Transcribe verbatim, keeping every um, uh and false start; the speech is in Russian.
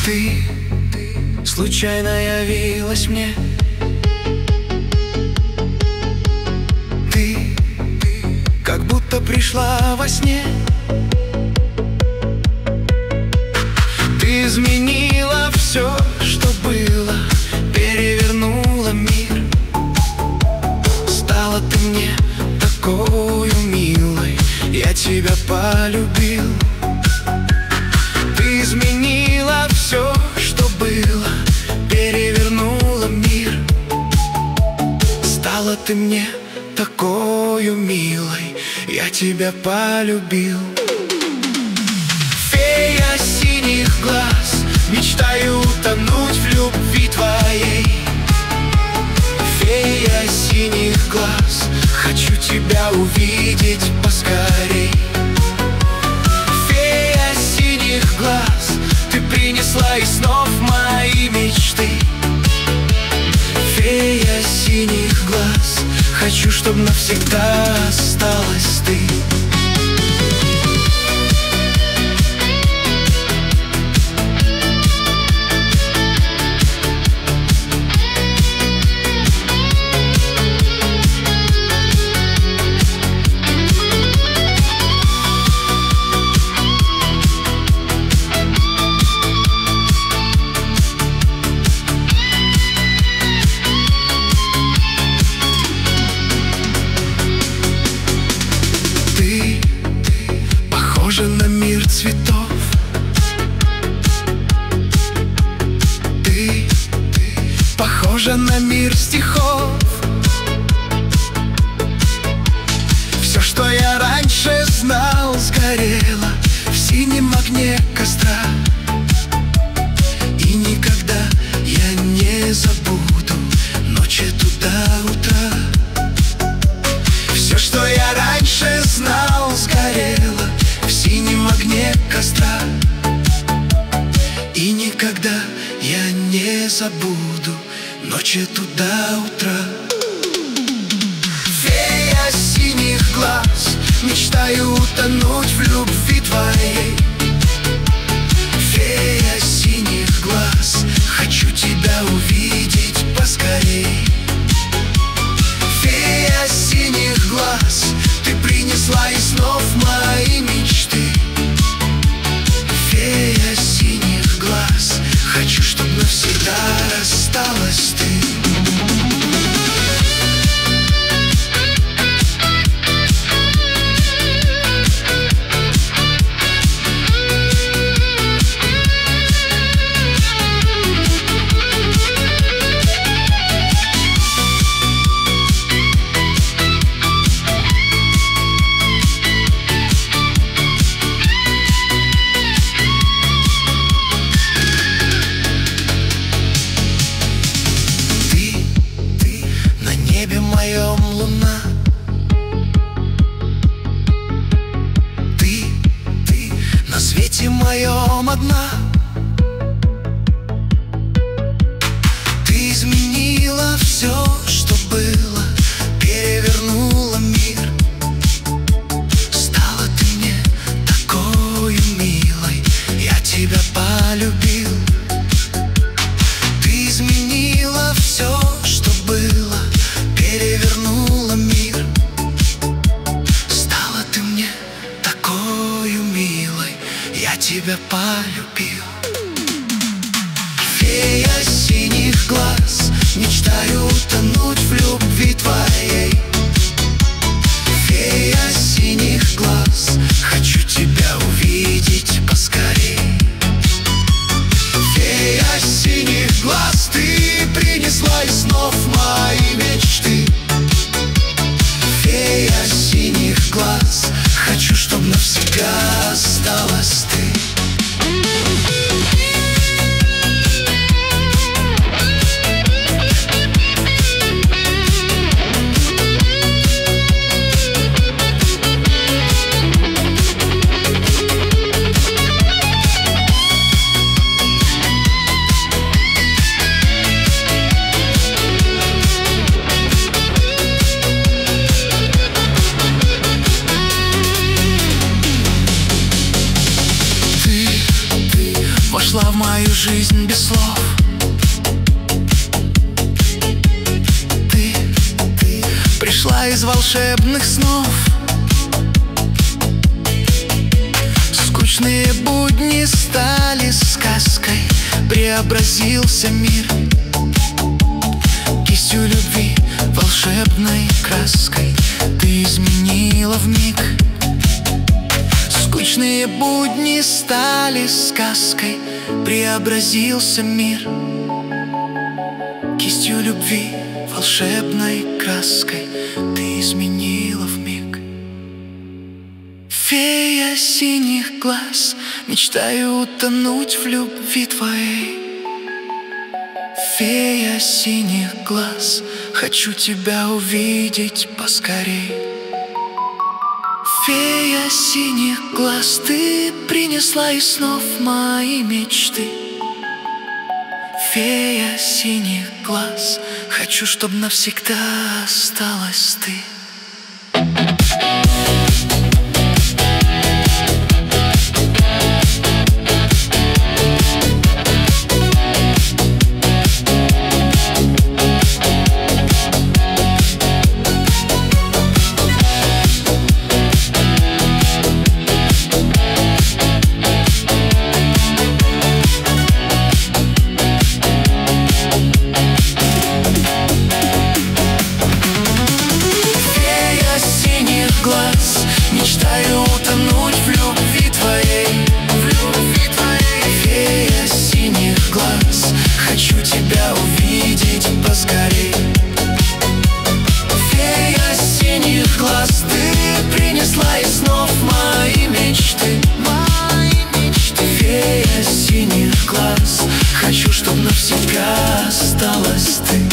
Ты случайно явилась мне. Ты как будто пришла во сне. Ты изменила все, что было, перевернула мир. Стала ты мне такою милой, я тебя полюбил. Ты изменила все, что было, перевернула мир. Стала ты мне такою милой, я тебя полюбил. Фея синих глаз, мечтаю утонуть в любви твоей. Фея синих глаз, хочу тебя увидеть поскорей. Фея синих глаз, ты принесла из снов мои мечты. Фея синих глаз, хочу, чтоб навсегда осталась ты. Похожа на мир цветов. Ты похожа на мир стихов. Все, что я раньше знал, сгорело в синем огне костра. И никогда я не забуду ночь эту до утра. Все, что я раньше знал, сгорело в синем огне костра. И никогда я не забуду ночь эту до утра. Фея синих глаз, мечтаю утонуть в любви твоей. Фея синих глаз, хочу тебя увидеть поскорей. Фея синих глаз, ты принесла из снов мои мечты. Фея синих глаз, хочу, чтоб навсегда осталась ты. Моем луна, ты, ты на свете моем одна. Ты изменила все, что было, перевернула мир. Стала ты мне такою милой, я тебя полюбил. Ты изменила все, что было, перевернула мир. Стала ты мне такою милой, я тебя полюбил. Фея синих глаз, мечтаю утонуть в любви твоей. Фея синих глаз, хочу тебя увидеть поскорей. Фея синих глаз, ты принесла из снов мои мечты. Фея синих глаз, хочу, чтоб навсегда осталась ты. мою жизнь без слов. Ты, ты пришла из волшебных снов. Скучные будни стали сказкой, преобразился мир кистью любви, волшебной краской ты изменила вмиг. Скучные будни стали сказкой, преобразился мир кистью любви, волшебной краской ты изменила вмиг. Фея синих глаз, мечтаю утонуть в любви твоей. Фея синих глаз, хочу тебя увидеть поскорей. Фея синих глаз, ты принесла из снов мои мечты. Фея синих глаз, хочу, чтоб навсегда осталась ты. Мечтаю утонуть в любви твоей, в любви твоей. Фея синих глаз, хочу тебя увидеть поскорей. Фея синих глаз, ты принесла из снов мои мечты, мои мечты. Фея синих глаз, хочу, чтоб навсегда осталась ты.